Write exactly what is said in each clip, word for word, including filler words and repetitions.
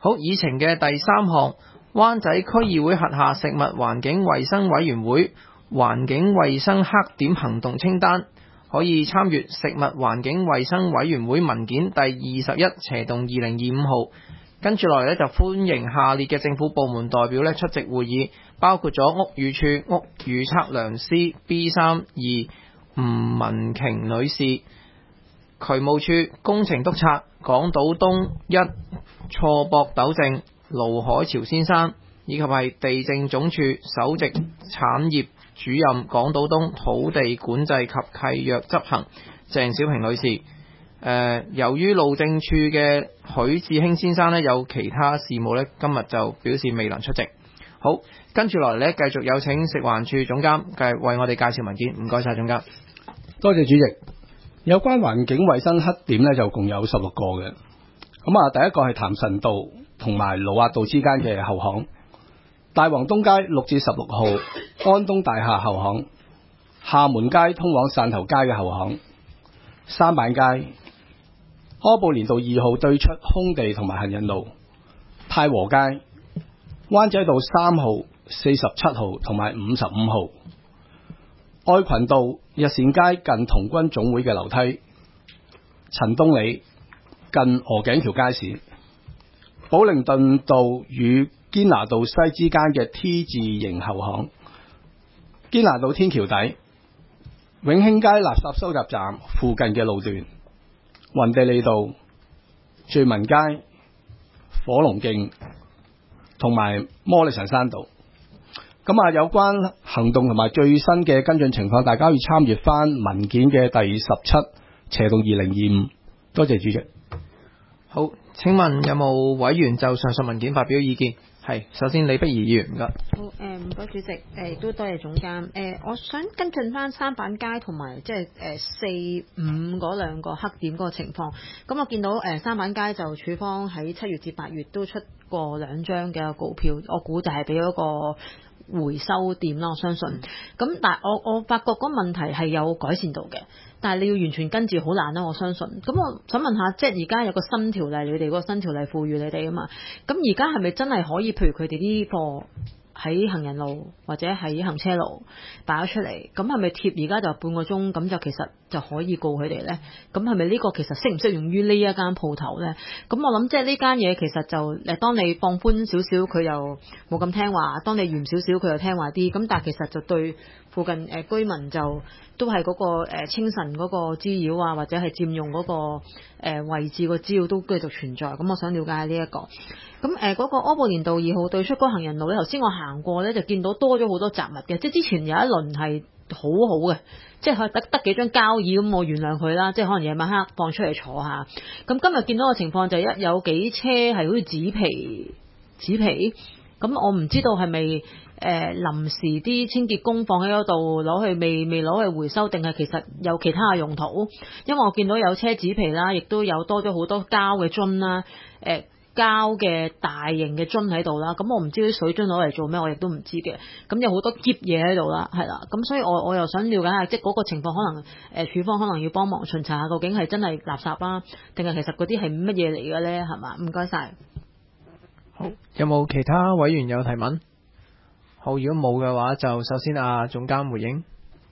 好，議程嘅第三項，灣仔區議會轄下食物環境衛生委員會環境衛生黑點行動清單，可以參閱食物環境衛生委員會文件第二十一斜洞二零二五號。跟住落嚟咧，就歡迎下列嘅政府部門代表咧出席會議，包括咗屋宇署屋宇測量師 B 三二吳文瓊女士，渠務署工程督察港島東一錯駁糾正盧海潮先生，以及係地政總署首席產業主任港島東土地管制及契約執行鄭小平女士。呃、由於路政署嘅許志興先生呢有其他事務呢，今日就表示未能出席。好，跟住落嚟呢，繼續有請食環署總監繼續為我哋介紹文件。唔該晒總監。 多謝主席。有關環境衛生黑點呢，就共有十六個嘅。咁啊，第一個係譚臣道同埋盧押道之間嘅後巷，大王東街六至十六號安東大廈後巷，廈門街通往汕頭街嘅後巷，三板街柯布連道二號對出空地同埋行人路，太和街灣仔道三號、四十七號同埋五十五號，愛群道日善街近童軍總會嘅樓梯，陳東里近鵝頸橋街市，寶靈頓道與堅拿道西之間嘅 T 字形後巷，堅拿道天橋底永興街垃圾收集站附近嘅路段，雲地利道聚民街火龍徑同埋摩利臣山道。咁啊，有關行動同埋最新嘅跟進情況，大家可以參閱翻文件嘅第十七斜洞二零二五。多謝主席。 好，請問有冇委員就上述文件發表意見？係，首先李碧儀議員，唔該。 好，誒唔該主席，誒亦都多謝總監。誒，我想跟進翻三板街同埋即係誒四五嗰兩個黑點嗰個情況。咁我見到誒三板街就署方喺七月至八月都出過兩張嘅告票，我估就係俾嗰個回收店啦，我相信。咁但係我我發覺嗰個問題係有改善到嘅，但係你要完全跟住好難啦，我相信。咁我想問下，即係而家有個新條例，你哋嗰個新條例賦予你哋啊嘛？咁而家係咪真係可以，譬如佢哋啲貨喺行人路或者喺行車路擺咗出嚟，咁係咪貼而家就半個鐘，咁就其實就可以告佢哋咧？咁係咪呢個其實適唔適用於呢一間鋪頭咧？咁我諗即係呢間嘢其實就誒，當你放寬少少，佢又冇咁聽話；當你嚴少少，佢又聽話啲。咁但係其實就對附近誒、呃、居民就都係嗰、嗰個、呃、清晨嗰個滋擾啊，或者係佔用嗰、嗰個、呃、位置個滋擾都繼續存在。咁我想了解下呢、這、一個。咁誒嗰個柯布連道二號對出嗰行人路咧，頭先我行過咧就見到多咗好多雜物嘅，即係之前有一輪係好好嘅，即係得得幾張膠椅咁，我原諒佢啦，即係可能夜晚黑放出嚟坐下。咁今日見到嘅情況就係一有幾車係好似紙皮紙皮，咁我唔知道係咪誒臨時啲清潔工放喺嗰度攞去未未攞去回收，定係其實有其他嘅用途？因為我見到有車紙皮啦，亦都有多咗好多膠嘅樽啦，誒、呃。膠嘅大型嘅樽喺度啦，咁我唔知啲水樽攞嚟做咩，我亦都唔知嘅。咁有好多篋嘢喺度啦，係啦，咁所以我我又想了解下，即係嗰個情況，可能誒、呃、署方可能要幫忙巡查下，究竟係真係垃圾啦，定係其實嗰啲係乜嘢嚟嘅咧？係嘛？唔該晒。 好，有冇其他委員有提問？好，如果冇嘅話，就首先啊總監回應。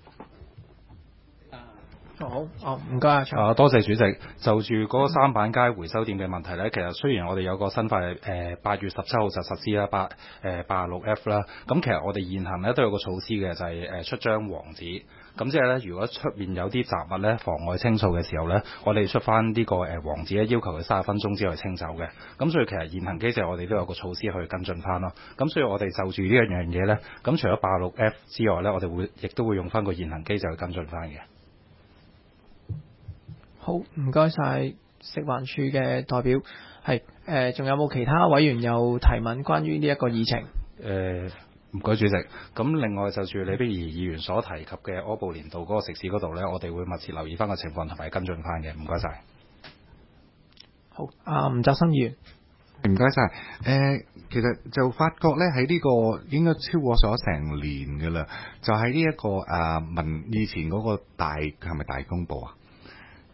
好，哦，唔該啊， 啊，多謝主席。就住嗰個三板街回收店嘅問題咧，其實雖然我哋有個新法例，誒八月十七號就實施啦，八誒八十六 F 啦，咁其實我哋現行咧都有個措施嘅，就係、是、誒出張黃紙，咁即係咧如果出面有啲雜物咧妨礙清掃嘅時候咧，我哋出翻呢個誒黃紙咧，要求佢三十分鐘之內清走嘅。咁所以其實現行機制我哋都有個措施去跟進翻咯。咁所以我哋就住呢一樣嘢咧，咁除咗八十六 F 之外咧，我哋會亦都會用翻個現行機制去跟進翻嘅。 好，唔該晒食環署嘅代表。係誒，仲、呃、有冇其他委員有提問關於呢一個議程？ 誒唔該主席。咁另外就住李碧儀議員所提及嘅柯布連道嗰個食肆嗰度咧，我哋會密切留意翻個情況同埋跟進翻嘅。唔該晒。 好，啊吳澤森議員， 唔該晒。誒、呃，其實就發覺咧喺呢個應該超過咗成年㗎啦，就喺呢一個啊民以前嗰個大係咪大公報啊？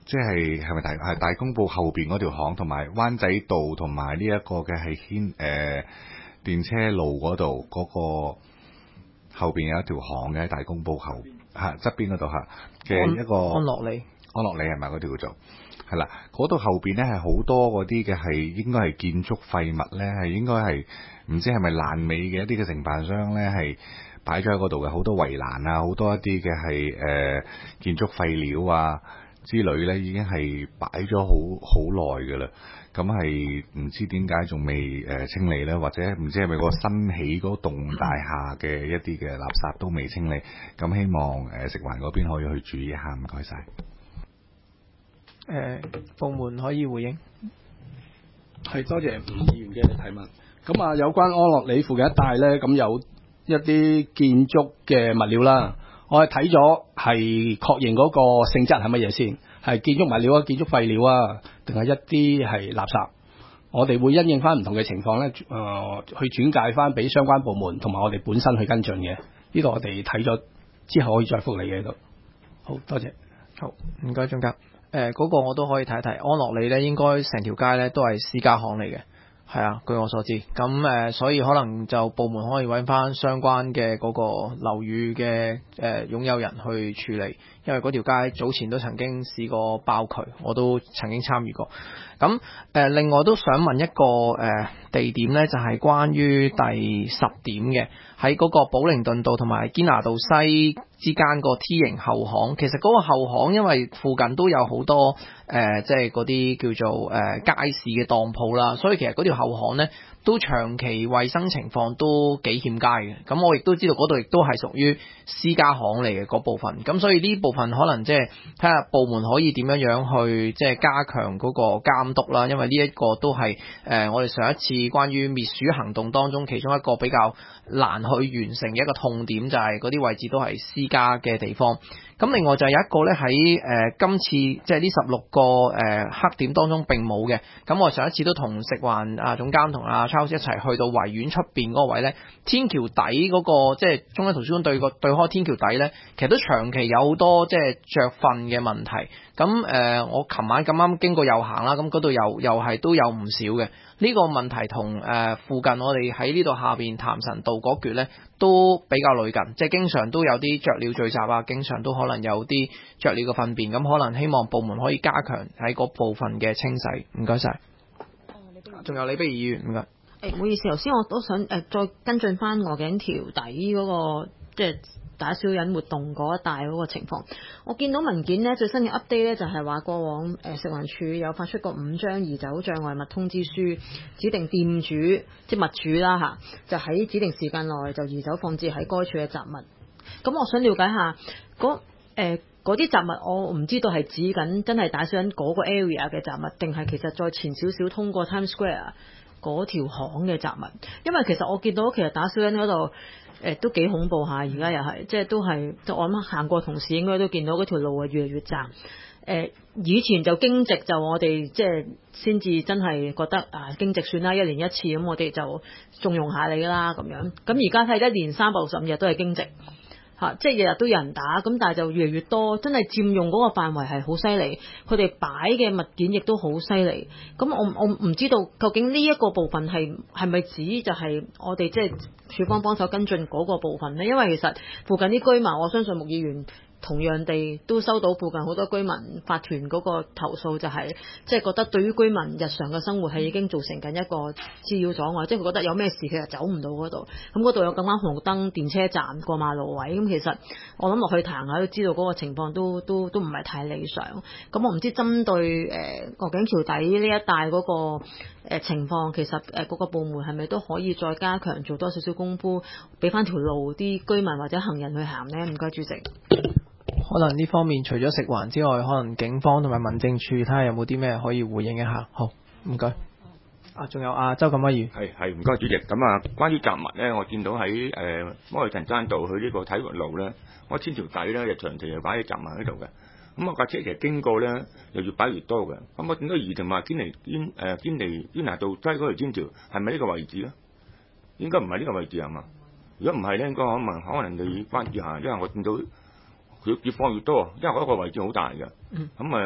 即係係咪大係大公報後邊嗰條巷，同埋灣仔道同埋呢一個嘅係牽誒電車路嗰度嗰個後邊有一條巷嘅，喺大公報後嚇側邊嗰度嚇嘅一個安樂里， 安樂里係咪嗰條叫做？係啦，嗰度後邊咧係好多嗰啲嘅係應該係建築廢物咧，係應該係唔知係咪爛尾嘅一啲嘅承辦商咧係擺咗喺嗰度嘅，好多圍欄啊，好多一啲嘅係誒建築廢料啊之類咧，已經係擺咗好好耐㗎啦。咁係唔知點解仲未誒清理咧，或者唔知係咪個新起嗰棟大廈嘅一啲嘅垃圾都未清理？咁希望誒食環嗰邊可以去注意一下，唔該晒。 誒、呃、部門可以回應。 係多謝吳議員嘅提問。咁啊，有關安樂里附近一帶咧，咁有一啲建築嘅物料啦，我係睇咗係確認嗰個性質係乜嘢先，係建築物料啊、建築廢料啊，定係一啲係垃圾？我哋會因應翻唔同嘅情況咧，誒、呃、去轉介翻俾相關部門同埋我哋本身去跟進嘅。呢度我哋睇咗之後可以再覆你嘅度。好多謝。 好，唔該總監。誒、呃、嗰、那個我都可以睇一睇，安樂里咧應該成條街咧都係私家行嚟嘅，係啊，據我所知。咁誒、呃，所以可能就部門可以揾翻相關嘅嗰個樓宇嘅誒擁有人去處理，因為嗰條街早前都曾經試過爆渠，我都曾經參與過。咁誒、呃，另外都想問一個誒、呃、地點咧，就係、是、關於第十點嘅，喺嗰個寶靈頓道同埋堅拿道西之間個 T 型後巷。其實嗰個後巷因為附近都有好多誒，即係嗰啲叫做誒、呃、街市嘅當鋪啦，所以其實嗰條後巷呢都長期衛生情況都幾欠佳嘅。咁我亦都知道嗰度亦都係屬於私家行嚟嘅嗰部分。咁所以呢部分可能即係睇下部門可以點樣樣去即係加強嗰個監督啦。因為呢一個都係誒、呃、我哋上一次關於滅鼠行動當中其中一個比較難去完成嘅一個痛點，就係嗰啲位置都係私家嘅地方。咁另外就有一個咧喺誒今次即係呢十六個誒、呃、黑點當中並冇嘅。咁我上一次都同食環啊總監同阿 Charles 一齊去到維園出邊嗰個位咧，天橋底嗰、那個即係中央圖書館對個對開天橋底咧，其實都長期有好多即係雀糞嘅問題。咁誒、呃、我琴晚咁啱經過遊行啦，咁嗰度又又係都有唔少嘅。呢、這個問題同誒、呃、附近我哋喺呢度下邊譚臣道嗰橛咧都比較類近，即係經常都有啲雀鳥聚集啊，經常都可能有啲雀鳥嘅糞便，咁可能希望部門可以加強喺嗰部分嘅清洗。唔該晒。仲有李碧儀議員，唔該。 誒，唔好意思，頭先我都想誒、呃、再跟進翻鵝頸橋底嗰、那個即係打小人活動嗰一帶嗰個情況。我見到文件呢，最新嘅 update 呢，就係話過往誒、呃、食環署有發出過五張移走障礙物通知書，指定店主即係物主啦嚇，就喺指定時間內就移走放置喺該處嘅雜物。咁我想了解下嗰誒嗰啲雜物，我唔知道係指緊真係打小人嗰個 area 嘅雜物，定係其實再前少少通過 Times Square嗰條巷嘅雜物。因為其實我見到其實打小人嗰度誒都幾恐怖下，而家又係即係都係，就我諗行過同事應該都見到嗰條路係越嚟越窄。誒、呃、以前就經直就我哋即係先至真係覺得啊經直算啦，一年一次咁我哋就縱容下你啦咁樣。咁而家睇一年三百六十五日都係經直。嚇，即係日日都有人打，咁但係就越嚟越多，真係佔用嗰個範圍係好犀利，佢哋擺嘅物件亦都好犀利。咁我我唔知道究竟呢一個部分係係咪指就係我哋即係處方幫手跟進嗰個部分呢？因為其實附近啲居民，我相信穆議員同樣地都收到附近好多居民法團嗰個投訴，就係即係覺得對於居民日常嘅生活係已經造成緊一個滋擾阻礙，即係佢覺得有咩事其實走唔到嗰度。咁嗰度有咁啱紅燈、電車站、過馬路位，咁其實我諗落去行下都知道嗰個情況都都都唔係太理想。咁我唔知針對誒鵝頸橋底呢一帶嗰個誒情況，其實誒嗰個部門係咪都可以再加強做多少少功夫，俾翻條路啲居民或者行人去行呢？唔該，主席。 可能呢方面除咗食環之外，可能警方同埋民政處睇下有冇啲咩可以回應一下。好，唔該。啊，仲有啊，周錦威議員。 係係，唔該主席。咁啊，關於雜物咧，我見到喺誒摩利臣山道去呢個體育路咧，我天橋底咧，就長期又擺啲雜物喺度嘅。咁我架車其實經過咧，又越擺越多嘅。咁我見到怡同埋堅尼堅誒堅尼堅拿道西嗰條天橋係咪呢個位置咧？應該唔係呢個位置係嘛？如果唔係咧，應該可能可能你關注下，因為我見到佢越放越多，因為嗰個位置好大嘅。咁啊、嗯，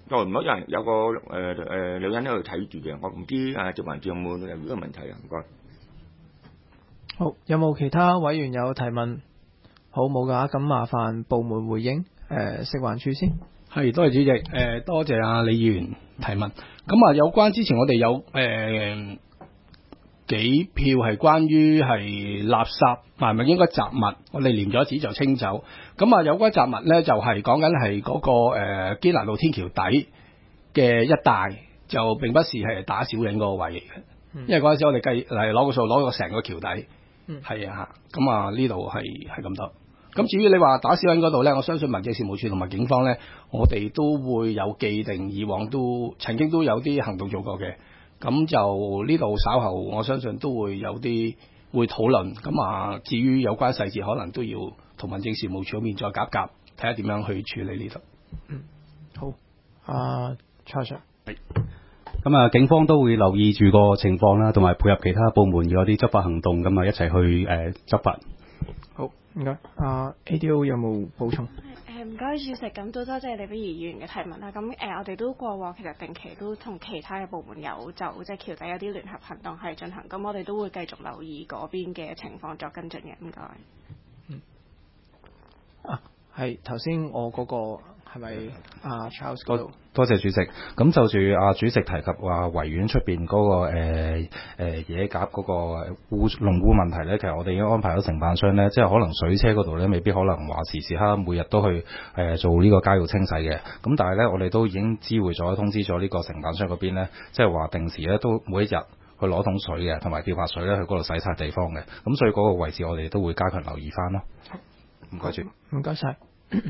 耐唔耐有人有個誒誒、呃、女人喺度睇住嘅，我唔知啊，直環署有冇有呢個問題啊？唔該。 好，有冇其他委員有提問？好，冇㗎，咁麻煩部門回應。誒、呃，食環署先。 係，多謝主席。誒、呃，多謝阿李議員提問。咁啊，有關之前我哋有誒、呃、幾票係關於係垃圾，係咪應該雜物？我哋黏咗紙就清走。咁啊，有關雜物咧，就係講緊係嗰個誒堅拿道天橋底嘅一帶，就並不是係打小人嗰個位嚟嘅。嗯、因為嗰陣時我哋計嚟攞個數，攞個成個橋底。嗯，係啊嚇。咁啊，呢度係係咁多。咁至於你話打小人嗰度咧，我相信民政事務處同埋警方咧，我哋都會有既定，以往都曾經都有啲行動做過嘅。咁就呢度稍後，我相信都會有啲會討論。咁啊，至於有關細節，可能都要同民政事務處嗰邊再夾夾，睇下點樣去處理呢度。 嗯，好。啊，蔡 Sir。 係。咁啊，警方都會留意住個情況啦，同埋配合其他部門有啲執法行動，咁啊一齊去誒、呃、執法。 好，唔該。啊 A D O 有冇補充？ 誒唔該主席，咁都多謝李碧儀議員嘅提問啦。咁誒、呃，我哋都過往其實定期都同其他嘅部門有就即係橋底有啲聯合行動係進行，咁我哋都會繼續留意嗰邊嘅情況作跟進嘅。唔該。 嗯。啊，係頭先我嗰、嗰個。係咪啊 Charles 嗰度？ 多謝主席。咁就住啊主席提及話維園出邊嗰個誒、呃呃、野鴿嗰個污弄污問題咧，其實我哋已經安排咗承辦商咧，即係可能水車嗰度咧，未必可能話時時刻每日都去誒、呃、做呢個街道清洗嘅。咁但係咧，我哋都已經知會咗、通知咗呢個承辦商嗰邊咧，即係話定時咧都每一日去攞桶水嘅，同埋吊白水咧去嗰度洗刷地方嘅。咁所以嗰個位置我哋都會加強留意翻咯。唔該住， 唔該晒。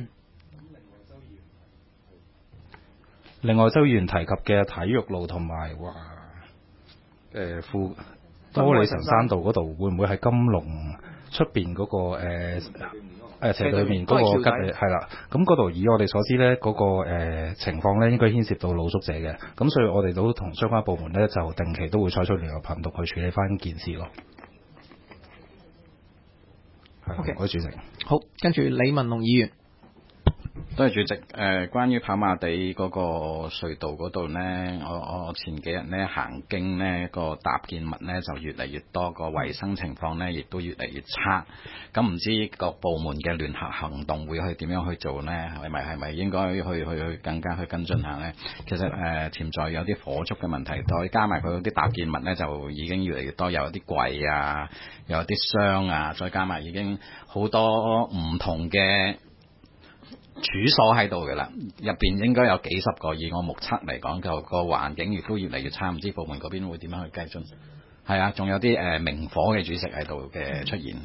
另外，周議員提及嘅體育路同埋話誒富多利臣山道嗰度，會唔會係金龍出邊嗰個誒誒斜對面嗰個吉利係啦？咁嗰度以我哋所知咧，嗰、那個誒、呃、情況咧，應該牽涉到露宿者嘅。咁所以我哋都同相關部門咧，就定期都會採取聯合行動去處理翻件事咯。係，唔該主席。 好，跟住李文龍議員。 多謝主席。誒、呃，關於跑馬地嗰個隧道嗰度呢，我我前幾日呢行經呢個搭建物呢就越嚟越多，個衞生情況呢亦都越嚟越差。咁唔知各部門嘅聯合行動會去點樣去做呢？係咪係咪應該去去去更加去跟進下呢？其實誒、呃、潛在有啲火燭嘅問題，再加埋佢嗰啲搭建物呢，就已經越嚟越多，有啲櫃啊，有啲箱啊，再加埋已經好多唔同嘅處所喺度嘅啦，入邊應該有幾十個，以我目測嚟講，就個環境亦都越嚟越差，唔知部門嗰邊會點樣去繼進？係啊，仲有啲誒、呃、明火嘅主食喺度嘅出現。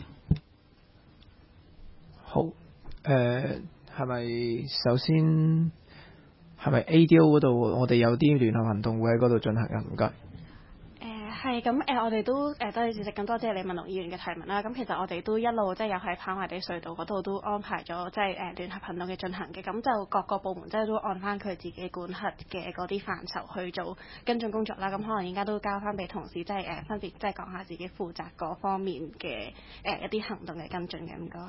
好，誒係咪首先係咪 A D O 嗰度，我哋有啲聯合行動會喺嗰度進行啊？唔該。 係咁誒，我哋都誒多謝主席，咁多謝李文龍議員嘅提問啦。咁其實我哋都一路即係有喺跑馬地隧道嗰度都安排咗即係誒聯合行動嘅進行嘅。咁就各個部門即係都按翻佢自己管轄嘅嗰啲範疇去做跟進工作啦。咁可能而家都交翻俾同事，即係誒分別即係講下自己負責嗰方面嘅誒一啲行動嘅跟進嘅。唔該。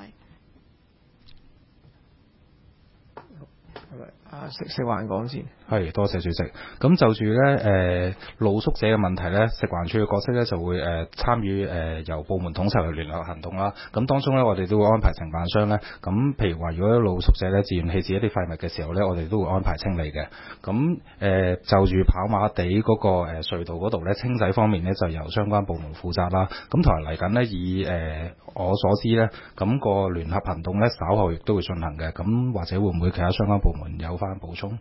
啊，食食環講先。 係，多謝主席。咁就住咧誒露宿者嘅問題咧，食環署嘅角色咧就會誒、呃、參與誒、呃、由部門統籌嘅聯合行動啦。咁當中咧，我哋都會安排承辦商咧。咁譬如話，如果有露宿者咧自願棄置一啲廢物嘅時候咧，我哋都會安排清理嘅。咁誒、呃、就住跑馬地嗰、那個誒、呃、隧道嗰度咧，清洗方面咧就由相關部門負責啦。咁同埋嚟緊咧，以誒、呃、我所知咧，咁、那個聯合行動咧稍後亦都會進行嘅。咁或者會唔會其他相關部門有翻補充？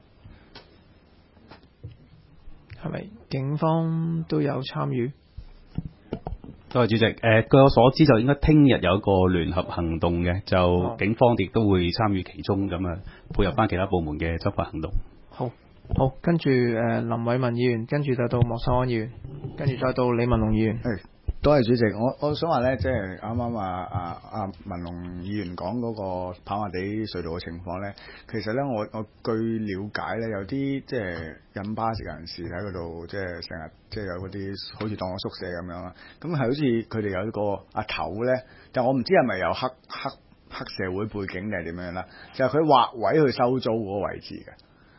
係咪警方都有參與？ 多謝主席。誒、呃，據我所知就應該聽日有一個聯合行動嘅，就警方亦都會參與其中，咁啊配合翻其他部門嘅執法行動。 好，好，跟住誒、呃、林偉文議員，跟住就到莫秀安議員，跟住再到李文龍議員。 係。多謝主席，我我想話咧，即係啱啱啊啊啊文龍議員講嗰個跑馬地隧道嘅情況咧，其實咧我我據了解咧，有啲即係引巴士人士喺嗰度，即係成日即係有嗰啲好似當我宿舍咁樣啦。咁係好似佢哋有一個阿頭咧，但我唔知係咪有黑黑黑社會背景定係點樣啦，就係佢劃位去收租嗰個位置嘅。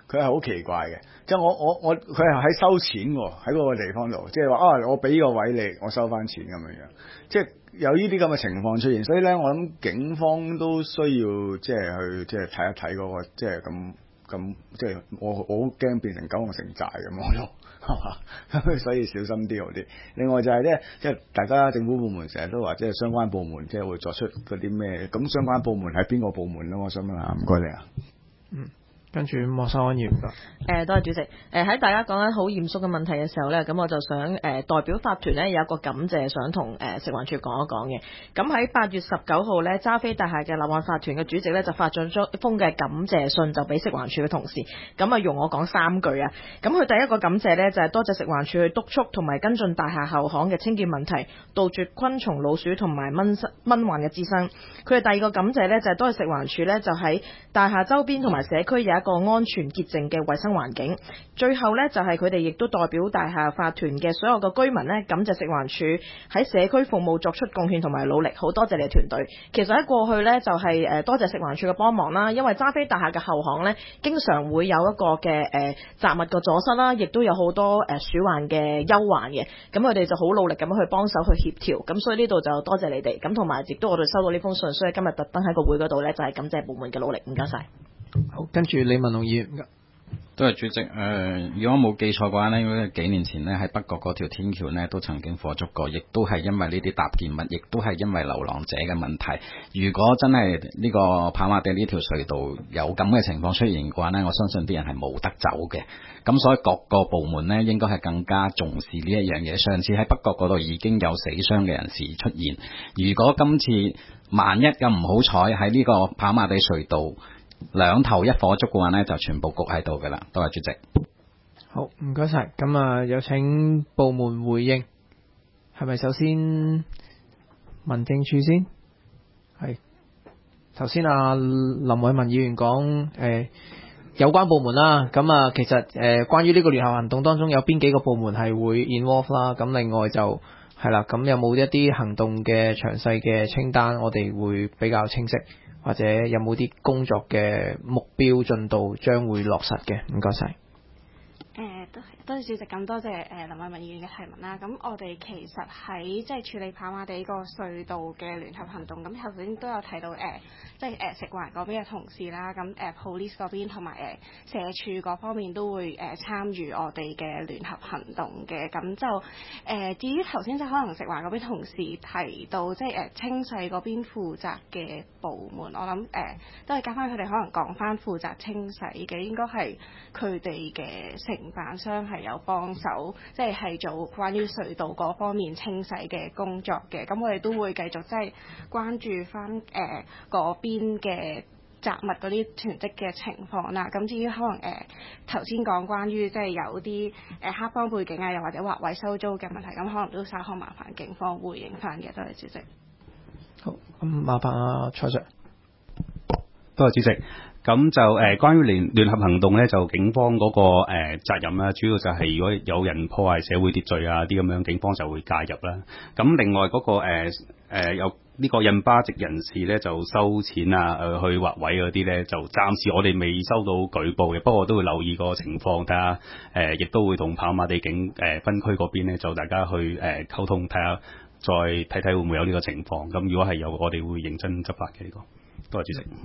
佢係好奇怪嘅，即係我我我佢係喺收錢喎，喺嗰個地方度，即係話啊，我俾個位你，我收翻錢咁樣樣，即係有呢啲咁嘅情況出現，所以咧，我諗警方都需要即係去即係睇一睇嗰個即係咁咁，即係我我好驚變成九龍城寨咁我都。所以小心啲好啲。另外就係咧，即係大家政府部門成日都話，即係相關部門即係會作出嗰啲咩？咁相關部門係邊個部門咧？我想問下，唔該你啊。 嗯。跟住莫生安業誒，多謝主席。誒、呃、喺大家講緊好嚴肅嘅問題嘅時候咧，咁我就想誒、呃、代表法團咧有一個感謝，想同誒、呃、食環署講一講嘅。咁喺八月十九號咧，揸飛大廈嘅立案法團嘅主席咧就發咗咗封嘅感謝信，就俾食環署嘅同事。咁啊，用我講三句啊。咁佢第一個感謝咧就係、是、多謝食環署去督促同埋跟進大廈後巷嘅清潔問題，杜絕昆蟲、老鼠同埋蚊蚊患嘅滋生。佢嘅第二個感謝咧就係、是、多謝食環署咧就喺大廈周邊同埋社區有一個安全潔淨嘅衛生環境。最後呢，就係佢哋亦都代表大廈法團嘅所有嘅居民呢，感謝食環署喺社區服務作出貢獻同埋努力，好多謝你團隊。其實喺過去呢，就係誒多謝食環署嘅幫忙啦，因為揸飛大廈嘅後巷呢，經常會有一個嘅誒雜物嘅阻塞啦，亦都有好多誒鼠患嘅憂患嘅，咁佢哋就好努力咁去幫手去協調，咁所以呢度就多謝你哋，咁同埋亦都我哋收到呢封信，所以今日特登喺個會嗰度呢，就係感謝部門嘅努力，唔該晒。 好，跟住李文龍議員。 都係主席，誒、呃，如果冇記錯嘅話呢，因為幾年前呢，喺北角嗰條天橋呢都曾經火燭過，亦都係因為呢啲搭建物，亦都係因為流浪者嘅問題。如果真係呢個跑馬地呢條隧道有咁嘅情況出現嘅話呢，我相信啲人係冇得走嘅。咁所以各個部門呢應該係更加重視呢一樣嘢。上次喺北角嗰度已經有死傷嘅人士出現，如果今次萬一咁唔好彩喺呢個跑馬地隧道兩頭一火燭嘅話呢，就全部焗喺度㗎啦。多謝主席。 好，唔該晒。咁啊，有請部門回應。係咪首先民政處先？係。頭先啊林偉文議員講誒、呃、有關部門啦。咁啊，其實誒、呃、關於呢個聯合行動當中有邊幾個部門係會 involve 啦。咁另外就係啦。咁有冇一啲行動嘅詳細嘅清單？我哋會比較清晰。或者有冇啲工作嘅目標進度將會落實嘅？唔該晒。 誒，多多謝主席，咁多謝誒林偉文議員嘅提問啦。咁我哋其實喺即係處理跑馬地個隧道嘅聯合行動，咁頭先都有提到誒，即係誒食環嗰邊嘅同事啦，咁誒 police 嗰邊同埋誒社署嗰方面都會誒參與我哋嘅聯合行動嘅。咁就誒至於頭先即係可能食環嗰邊同事提到即係誒清洗嗰邊負責嘅部門，我諗誒都係加翻佢哋可能講翻負責清洗嘅，應該係佢哋嘅承辦商係有幫手，即係係做關於隧道嗰方面清洗嘅工作嘅。咁我哋都會繼續即係關注翻誒嗰邊嘅雜物嗰啲囤積嘅情況啦。咁至於可能誒頭先講關於即係有啲誒黑幫背景啊，又或者劃位收租嘅問題，咁可能都稍後麻煩警方回應翻嘅。多謝主席。 好，咁麻煩啊蔡 Sir。 多謝主席。咁就誒、呃，關於聯聯合行動咧，就警方嗰、那個誒、呃、責任啦，主要就係如果有人破壞社會秩序啊啲咁樣，警方就會介入啦。咁另外嗰、那個誒誒、呃、有呢個印巴籍人士咧，就收錢啊，誒、呃、去劃位嗰啲咧，就暫時我哋未收到舉報嘅，不過都會留意個情況，睇下誒，亦都會同跑馬地警誒、呃、分區嗰邊咧，就大家去誒、呃、溝通，睇下再睇睇會唔會有呢個情況。咁如果係有，我哋會認真執法嘅呢、這個。多謝主席。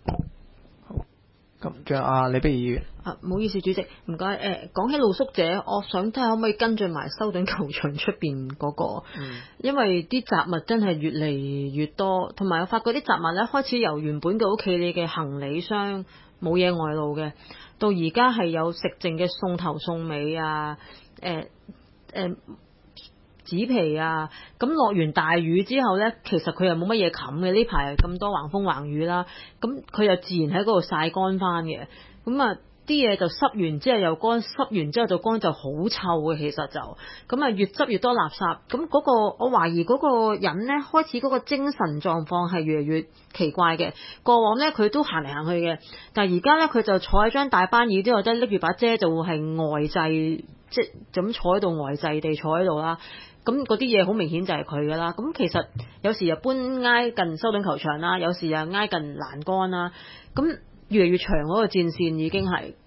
咁仲有啊李碧儀議員啊，唔好意思，主席，唔該。誒、呃，講起露宿者，我想睇下可唔可以跟進埋修頓球場出邊嗰個，嗯、因為啲雜物真係越嚟越多，同埋我發覺啲雜物咧開始由原本嘅屋企你嘅行李箱冇嘢外露嘅，到而家係有食剩嘅餸頭餸尾啊，誒、呃、誒。呃紙皮啊，咁落完大雨之後呢，其實佢又冇乜嘢冚嘅，呢排咁多橫風橫雨啦，咁佢又自然喺嗰度曬乾翻嘅，咁啊啲嘢就濕完之後又乾，濕完之後就乾就好臭嘅，其實就咁啊越執越多垃圾，咁嗰個我懷疑嗰個人呢，開始嗰個精神狀況係越嚟越奇怪嘅，過往呢，佢都行嚟行去嘅，但係而家呢，佢就坐喺張大班椅之後，即係拎住把遮就會係呆滯，即係就咁坐喺度呆滯地坐喺度啦。咁嗰啲嘢好明顯就係佢噶啦，咁其實有時又搬挨近修頓球場啦，有時又挨近欄杆啦，咁越嚟越長嗰個戰線已經係，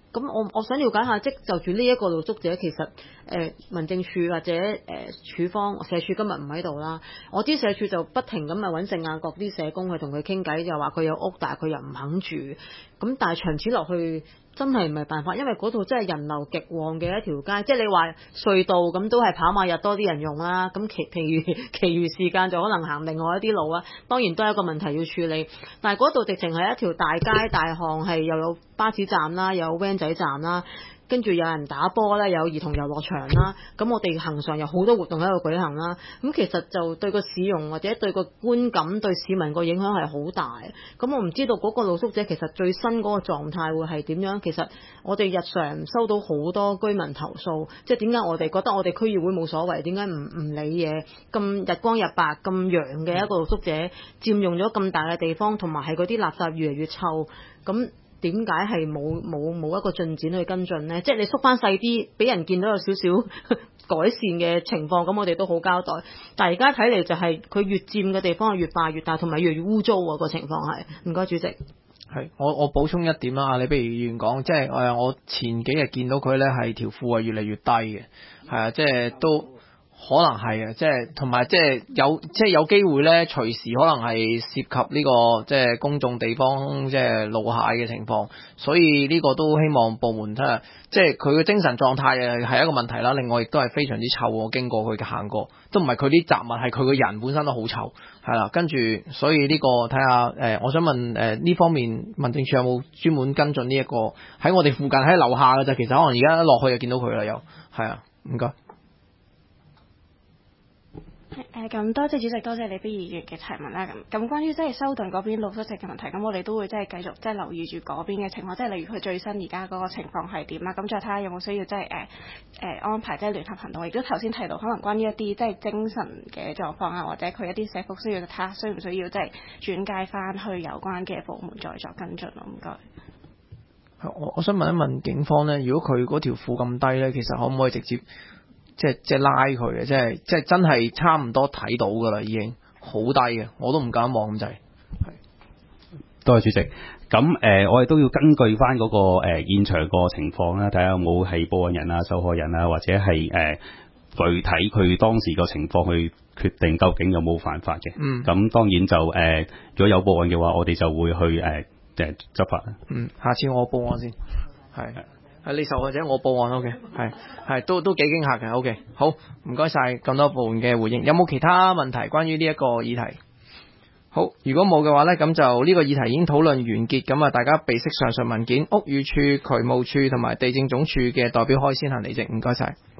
咁我我想了解下，即就住呢一個露宿者，其實誒、呃、民政處或者誒、呃、處方社署今日唔喺度啦，我知社署就不停咁啊揾聖雅各啲社工去同佢傾偈，就話佢有屋，但係佢又唔肯住，咁但係長此落去真係唔係辦法，因為嗰度真係人流極旺嘅一條街，即係你話隧道咁都係跑馬日多啲人用啦，咁其譬如其餘時間就可能行另外一啲路啦，當然都係一個問題要處理，但係嗰度直情係一條大街大巷，係又有巴士站啦，又有 van 仔站啦，跟住有人打波啦，有兒童遊樂場啦，咁我哋恆常有好多活動喺度舉行啦，咁其實就對個市容或者對個觀感對市民個影響係好大，咁我唔知道嗰個露宿者其實最新嗰個狀態會係點樣。其實我哋日常收到好多居民投訴，即係點解我哋覺得我哋區議會冇所謂，點解唔唔理嘢，咁日光日白咁陽嘅一個露宿者佔用咗咁大嘅地方，同埋係嗰啲垃圾越嚟越臭，咁點解係冇冇冇一個進展去跟進呢？即係你縮翻細啲，俾人見到有少少改善嘅情況，咁我哋都好交代。但係而家睇嚟就係佢越佔嘅地方係越霸越大，同埋越嚟越污糟喎，個情況係。唔該，主席。 係，我我補充一點啦，你不如議員講，即係誒我前幾日見到佢咧係條褲係越嚟越低嘅，係啊，即係都。可能係啊，即係同埋即係有即係有機會咧，隨時可能係涉及呢個即係公眾地方即係露蟹嘅情況，所以呢個都希望部門睇下，即係佢嘅精神狀態誒係一個問題啦。另外亦都係非常之臭，我經過佢行過，都唔係佢啲雜物，係佢個人本身都好臭，係啦。跟住所以呢個睇下誒，我想問誒呢方面民政處有冇專門跟進呢一個喺我哋附近喺樓下嘅啫，其實可能而家一落去就見到佢啦，又係啊，唔該。 誒咁多謝主席，多謝李必議員嘅提問啦。咁咁關於即係修頓嗰邊露宿者嘅問題，咁我哋都會即係繼續即係留意住嗰邊嘅情況，即係例如佢最新而家嗰個情況係點啦。咁再睇下有冇需要即係誒誒安排即係聯合行動。亦都頭先提到可能關於一啲即係精神嘅狀況啊，或者佢一啲社福需要，睇下需唔需要即係轉介翻去有關嘅部門再作跟進咯。唔該。 我我想問一問警方咧，如果佢嗰條褲咁低咧，其實可唔可以直接？即係即係拉佢嘅，即係即係真係差唔多睇到㗎啦，已經好低嘅，我都唔敢望咁滯。 多謝主席。咁誒、呃，我哋都要根據翻嗰、那個誒、呃、現場個情況啦，睇下有冇係報案人啊、受害人啊，或者係誒、呃、具體佢當時個情況去決定究竟有冇犯法嘅。嗯。咁當然就誒、呃，如果有報案嘅話，我哋就會去誒誒、呃、執法。 嗯，下次我報案先。係。係你受害者，我報案 OK， 係係都都幾驚嚇嘅 OK， 好唔該晒咁多部門嘅回應，有冇其他問題關於呢一個議題？好，如果冇嘅話呢，咁就呢個議題已經討論完結，咁啊大家備悉上述文件，屋宇署、渠務署同埋地政總署嘅代表可以先行離席，唔該晒。